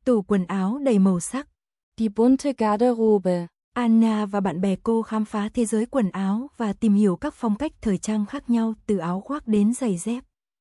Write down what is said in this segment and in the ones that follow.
Tủ quần áo đầy màu sắc. Die bunte Garderobe. Anna và bạn bè cô khám phá thế giới quần áo và tìm hiểu các phong cách thời trang khác nhau từ áo khoác đến giày dép.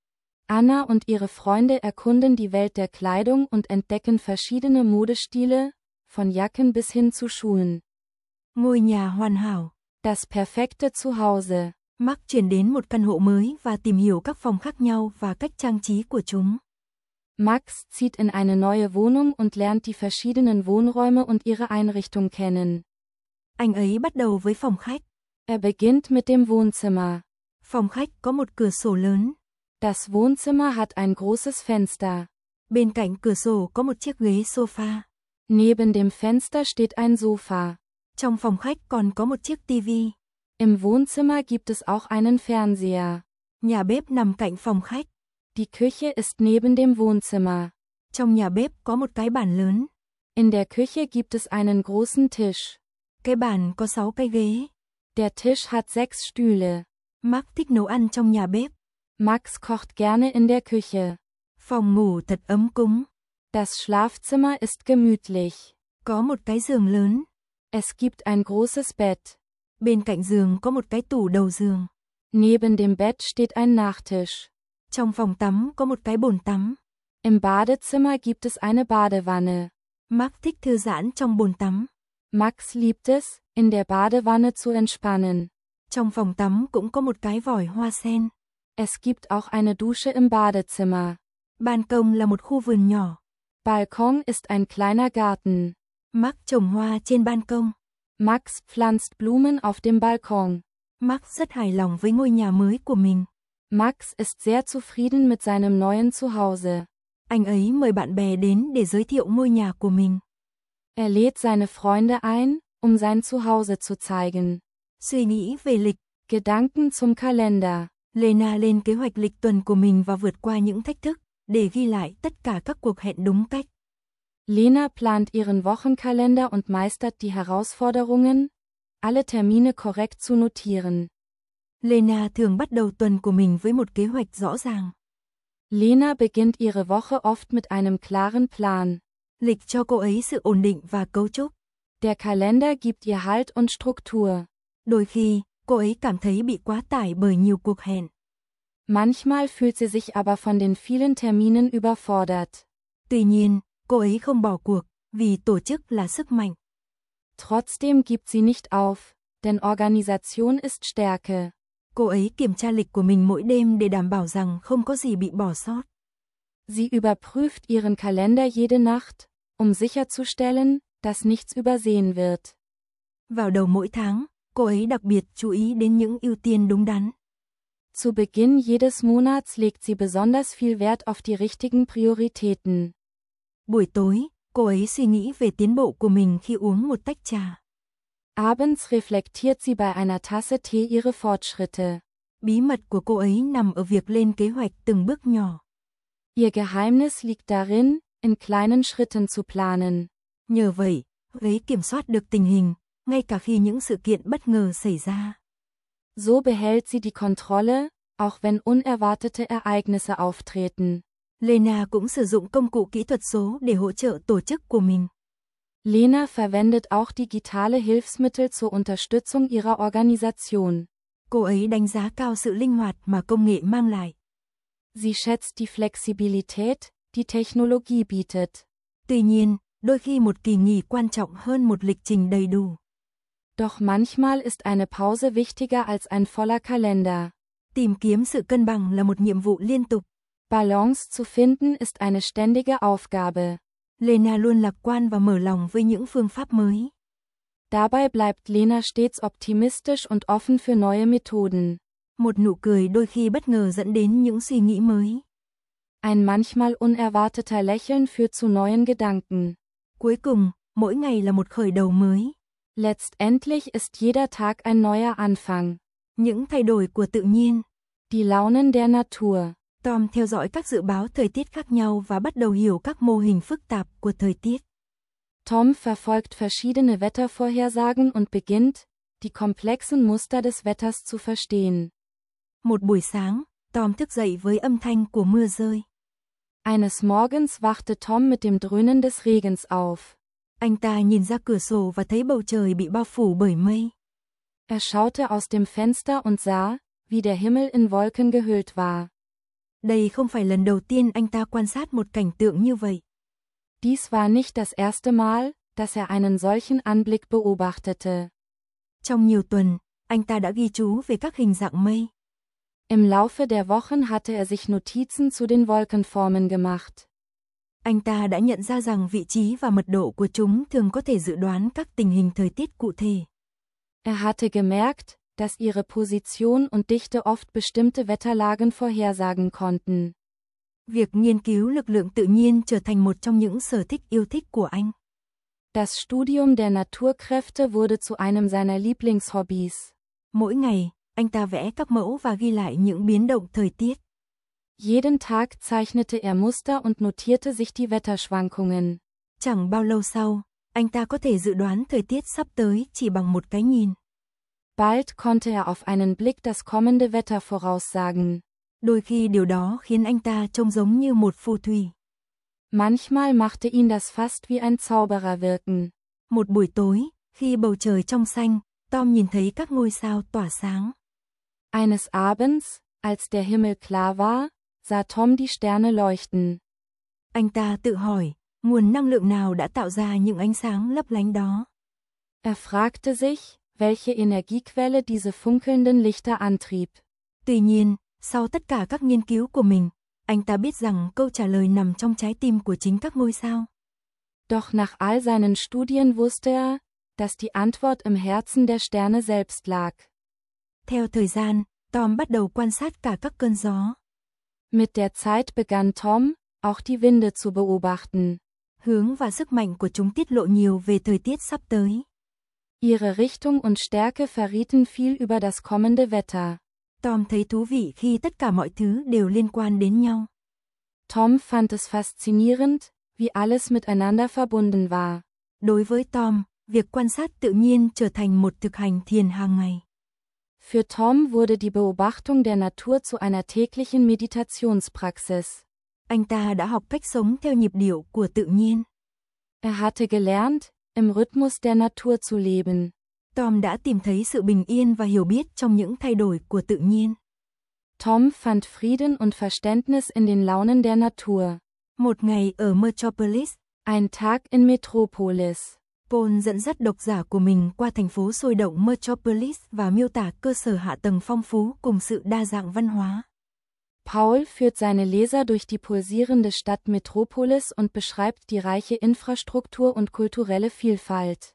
Anna und ihre Freunde erkunden die Welt der Kleidung und entdecken verschiedene Modestile, von Jacken bis hin zu Schuhen. Ngôi nhà hoàn hảo. Das perfekte Zuhause. Mark chuyển đến một căn hộ mới và tìm hiểu các phòng khác nhau và cách trang trí của chúng. Max zieht in eine neue Wohnung und lernt die verschiedenen Wohnräume und ihre Einrichtung kennen. Anh ấy bắt đầu với phòng khách. Er beginnt mit dem Wohnzimmer. Phòng khách có một cửa sổ lớn. Das Wohnzimmer hat ein großes Fenster. Bên cạnh cửa sổ có một chiếc ghế sofa. Neben dem Fenster steht ein Sofa. Trong phòng khách còn có một chiếc tivi. Im Wohnzimmer gibt es auch einen Fernseher. Nhà bếp nằm cạnh phòng khách. Die Küche ist neben dem Wohnzimmer. Trong nhà bếp có một cái bàn lớn. In der Küche gibt es einen großen Tisch. Cái bàn có 6 cái ghế. Der Tisch hat 6 Stühle. Mark thích nấu ăn trong nhà bếp. Max kocht gerne in der Küche. Phòng ngủ thật ấm cúng. Das Schlafzimmer ist gemütlich. Có một cái giường lớn. Es gibt ein großes Bett. Bên cạnh giường có một cái tủ đầu giường. Neben dem Bett steht ein Nachttisch. Trong phòng tắm có một cái bồn tắm. Im Badezimmer gibt es eine Badewanne. Mark thích thư giãn trong bồn tắm. Max liebt es, in der Badewanne zu entspannen. Trong phòng tắm cũng có một cái vòi hoa sen. Es gibt auch eine Dusche im Badezimmer. Ban công là một khu vườn nhỏ. Balkon ist ein kleiner Garten. Mark trồng hoa trên ban công. Max pflanzt Blumen auf dem Balkon. Mark rất hài lòng với ngôi nhà mới của mình. Max ist sehr zufrieden mit seinem neuen Zuhause. Anh ấy mời bạn bè đến để giới thiệu ngôi nhà của mình. Er lädt seine Freunde ein, sein Zuhause zu zeigen. Suy nghĩ về lịch. Gedanken zum Kalender. Lena lên kế hoạch lịch tuần của mình và vượt qua những thách thức, để ghi lại tất cả các cuộc hẹn đúng cách. Lena plant ihren Wochenkalender und meistert die Herausforderungen, alle Termine korrekt zu notieren. Lena thường bắt đầu tuần của mình với một kế hoạch rõ ràng. Lena beginnt ihre Woche oft mit einem klaren Plan. Lịch cho cô ấy sự ổn định và cấu trúc. Der Kalender gibt ihr Halt und Struktur. Đôi khi, cô ấy cảm thấy bị quá tải bởi nhiều cuộc hẹn. Manchmal fühlt sie sich aber von den vielen Terminen überfordert. Tuy nhiên, cô ấy không bỏ cuộc, vì tổ chức là sức mạnh. Trotzdem gibt sie nicht auf, denn Organisation ist Stärke. Cô ấy kiểm tra lịch của mình mỗi đêm để đảm bảo rằng không có gì bị bỏ sót. Sie überprüft ihren Kalender jede Nacht, sicherzustellen, dass nichts übersehen wird. Vào đầu mỗi tháng, cô ấy đặc biệt chú ý đến những ưu tiên đúng đắn. Zu Beginn jedes Monats legt sie besonders viel Wert auf die richtigen Prioritäten. Buổi tối, cô ấy suy nghĩ về tiến bộ của mình khi uống một tách trà. Abends reflektiert sie bei einer Tasse Tee ihre Fortschritte. Bí mật của cô ấy nằm ở việc lên kế hoạch từng bước nhỏ. Ihr Geheimnis liegt darin, in kleinen Schritten zu planen. Nhờ vậy, cô ấy kiểm soát được tình hình, ngay cả khi những sự kiện bất ngờ xảy ra. So behält sie die Kontrolle, auch wenn unerwartete Ereignisse auftreten. Lena cũng sử dụng công cụ kỹ thuật số để hỗ trợ tổ chức của mình. Lena verwendet auch digitale Hilfsmittel zur Unterstützung ihrer Organisation. Cô ấy đánh giá cao sự linh hoạt mà công nghệ mang lại. Sie schätzt die Flexibilität, die Technologie bietet. Tuy nhiên, đôi khi một kỳ nghỉ quan trọng hơn một lịch trình đầy đủ. Doch manchmal ist eine Pause wichtiger als ein voller Kalender. Tìm kiếm sự cân bằng là một nhiệm vụ liên tục. Balance zu finden ist eine ständige Aufgabe. Lena luôn lạc quan và mở lòng với những phương pháp mới. Dabei bleibt Lena stets optimistisch und offen für neue Methoden. Một nụ cười đôi khi bất ngờ dẫn đến những suy nghĩ mới. Ein manchmal unerwarteter Lächeln führt zu neuen Gedanken. Cuối cùng, mỗi ngày là một khởi đầu mới. Letztendlich ist jeder Tag ein neuer Anfang. Những thay đổi của tự nhiên. Die Launen der Natur. Tom theo dõi các dự báo thời tiết khác nhau và bắt đầu hiểu các mô hình phức tạp của thời tiết. Tom verfolgt verschiedene Wettervorhersagen und beginnt, die komplexen Muster des Wetters zu verstehen. Một buổi sáng, Tom thức dậy với âm thanh của mưa rơi. Eines Morgens wachte Tom mit dem Dröhnen des Regens auf. Anh ta nhìn ra cửa sổ và thấy bầu trời bị bao phủ bởi mây. Er schaute aus dem Fenster und sah, wie der Himmel in Wolken gehüllt war. Đây không phải lần đầu tiên anh ta quan sát một cảnh tượng như vậy. Dies war nicht das erste Mal, dass er einen solchen Anblick beobachtete. Trong nhiều tuần, anh ta đã ghi chú về các hình dạng mây. Im Laufe der Wochen hatte er sich Notizen zu den Wolkenformen gemacht. Anh ta đã nhận ra rằng vị trí và mật độ của chúng thường có thể dự đoán các tình hình thời tiết cụ thể. Er hatte gemerkt, dass ihre Position und Dichte oft bestimmte Wetterlagen vorhersagen konnten. Việc nghiên cứu lực lượng tự nhiên trở thành một trong những sở thích yêu thích của anh. Das Studium der Naturkräfte wurde zu einem seiner Lieblingshobbys. Mỗi ngày, anh ta vẽ các mẫu và ghi lại những biến động thời tiết. Jeden Tag zeichnete er Muster und notierte sich die Wetterschwankungen. Chẳng bao lâu sau, anh ta có thể dự đoán thời tiết sắp tới chỉ bằng một cái nhìn. Bald konnte er auf einen Blick das kommende Wetter voraussagen. Đôi khi điều đó khiến anh ta trông giống như một phù thủy. Manchmal machte ihn das fast wie ein Zauberer wirken. Một buổi tối, khi bầu trời trong xanh, Tom nhìn thấy các ngôi sao tỏa sáng. Eines Abends, als der Himmel klar war, sah Tom die Sterne leuchten. Anh ta tự hỏi, nguồn năng lượng nào đã tạo ra những ánh sáng lấp lánh đó? Er fragte sich, welche Energiequelle diese funkelnden Lichter antrieb. Tuy nhiên, sau tất cả các nghiên cứu của mình, anh ta biết rằng câu trả lời nằm trong trái tim của chính các ngôi sao. Doch nach all seinen Studien wusste er, dass die Antwort im Herzen der Sterne selbst lag. Theo thời gian, Tom bắt đầu quan sát cả các cơn gió. Mit der Zeit begann Tom, auch die Winde zu beobachten. Hướng và sức mạnh của chúng tiết lộ nhiều về thời tiết sắp tới. Ihre Richtung und Stärke verrieten viel über das kommende Wetter. Tom thấy thú vị khi tất cả mọi thứ đều liên quan đến nhau. Tom fand es faszinierend, wie alles miteinander verbunden war. Đối với Tom, việc quan sát tự nhiên trở thành một thực hành thiền hàng ngày. Für Tom wurde die Beobachtung der Natur zu einer täglichen Meditationspraxis. Anh ta đã học cách sống theo nhịp điệu của tự nhiên. Er hatte gelernt, im Rhythmus der Natur zu leben. Tom đã tìm thấy sự bình yên và hiểu biết trong những thay đổi của tự nhiên. Tom fand Frieden und Verständnis in den Launen der Natur. Một ngày ở Metropolis, Ein Tag in Metropolis. Paul dẫn dắt độc giả của mình qua thành phố sôi động Metropolis và miêu tả cơ sở hạ tầng phong phú cùng sự đa dạng văn hóa. Paul führt seine Leser durch die pulsierende Stadt Metropolis und beschreibt die reiche Infrastruktur und kulturelle Vielfalt.